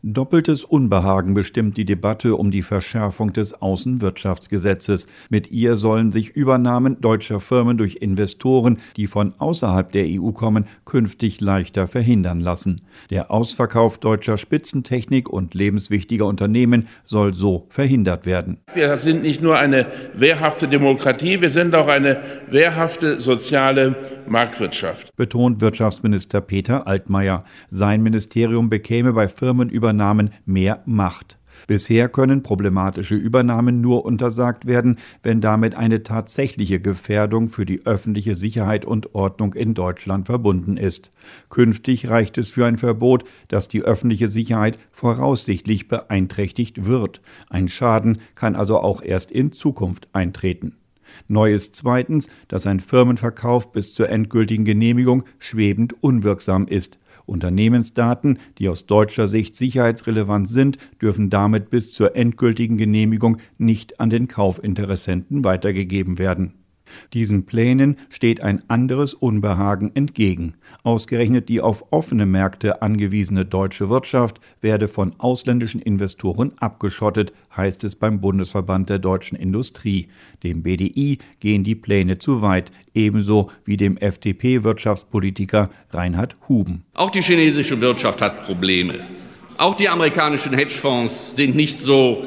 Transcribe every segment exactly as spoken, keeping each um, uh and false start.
Doppeltes Unbehagen bestimmt die Debatte um die Verschärfung des Außenwirtschaftsgesetzes. Mit ihr sollen sich Übernahmen deutscher Firmen durch Investoren, die von außerhalb der E U kommen, künftig leichter verhindern lassen. Der Ausverkauf deutscher Spitzentechnik und lebenswichtiger Unternehmen soll so verhindert werden. Wir sind nicht nur eine wehrhafte Demokratie, wir sind auch eine wehrhafte soziale Marktwirtschaft, betont Wirtschaftsminister Peter Altmaier. Sein Ministerium bekäme bei Firmenübernahmen mehr Macht. Bisher können problematische Übernahmen nur untersagt werden, wenn damit eine tatsächliche Gefährdung für die öffentliche Sicherheit und Ordnung in Deutschland verbunden ist. Künftig reicht es für ein Verbot, dass die öffentliche Sicherheit voraussichtlich beeinträchtigt wird. Ein Schaden kann also auch erst in Zukunft eintreten. Neu ist zweitens, dass ein Firmenverkauf bis zur endgültigen Genehmigung schwebend unwirksam ist. Unternehmensdaten, die aus deutscher Sicht sicherheitsrelevant sind, dürfen damit bis zur endgültigen Genehmigung nicht an den Kaufinteressenten weitergegeben werden. Diesen Plänen steht ein anderes Unbehagen entgegen. Ausgerechnet die auf offene Märkte angewiesene deutsche Wirtschaft werde von ausländischen Investoren abgeschottet, heißt es beim Bundesverband der deutschen Industrie. Dem B D I gehen die Pläne zu weit, ebenso wie dem F D P-Wirtschaftspolitiker Reinhard Huben. Auch die chinesische Wirtschaft hat Probleme. Auch die amerikanischen Hedgefonds sind nicht so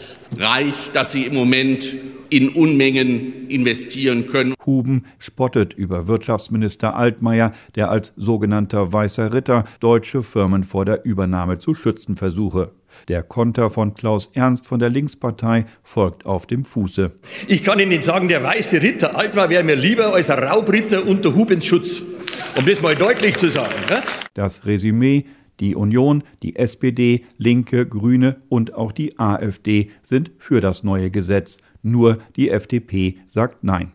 reich, dass sie im Moment in Unmengen investieren können. Huben spottet über Wirtschaftsminister Altmaier, der als sogenannter weißer Ritter deutsche Firmen vor der Übernahme zu schützen versuche. Der Konter von Klaus Ernst von der Linkspartei folgt auf dem Fuße. Ich kann Ihnen sagen, der weiße Ritter Altmaier wäre mir lieber als ein Raubritter unter Hubens Schutz. Um das mal deutlich zu sagen. Ne? Das Resümee: Die Union, die S P D, Linke, Grüne und auch die AfD sind für das neue Gesetz. Nur die F D P sagt Nein.